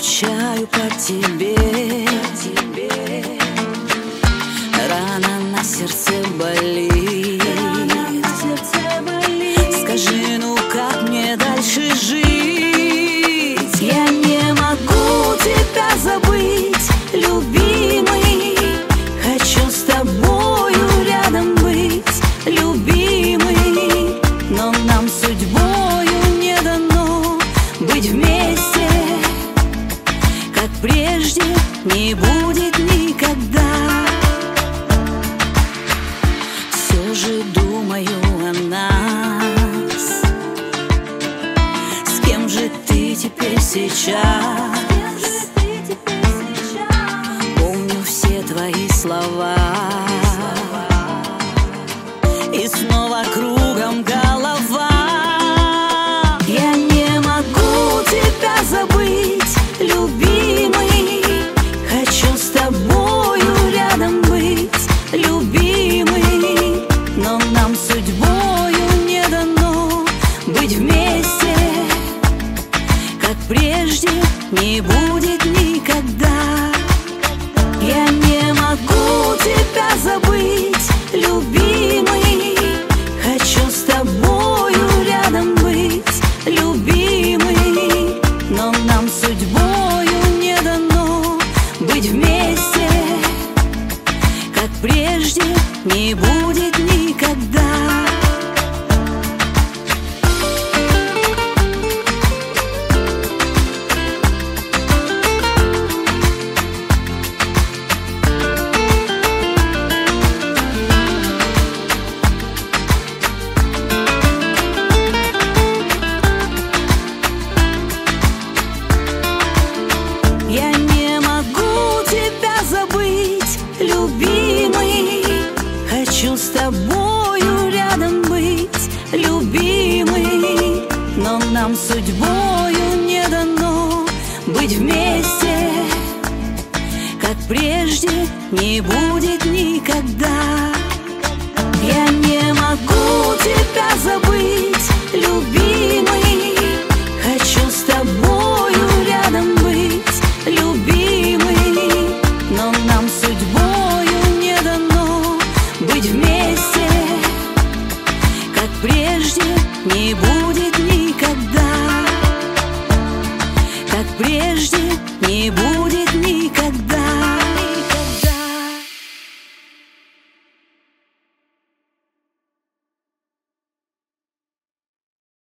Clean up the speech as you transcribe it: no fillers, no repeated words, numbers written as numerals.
скучаю по тебе. Рана на сердце болит. Скажи, ну как мне дальше жить? Я не могу тебя забыть, любимый. Хочу с тобою рядом быть, любимый. Но нам судьбою не дано быть вместе, как прежде не будет никогда. Все же думаю о нас. С кем же ты теперь сейчас? Помню все твои слова, и снова кругом голова. Я не могу тебя забыть, любимый. Хочу с тобою рядом быть, любимый. Но нам судьбою не дано быть вместе, как прежде не будет никогда. Я не могу тебя забыть, любимый. Хочу с тобою рядом быть, любимый. Но нам судьбою не дано быть вместе, как прежде не будет никогда. Я не могу тебя забыть, любимый. Хочу с тобою рядом быть, любимый. Но нам судьбою не дано быть вместе, как прежде не будет никогда. Я не могу тебя забыть, любимый. Хочу с тобою рядом быть, любимый. Но нам судьбою не дано быть вместе, как прежде не будет никогда, как прежде не будет.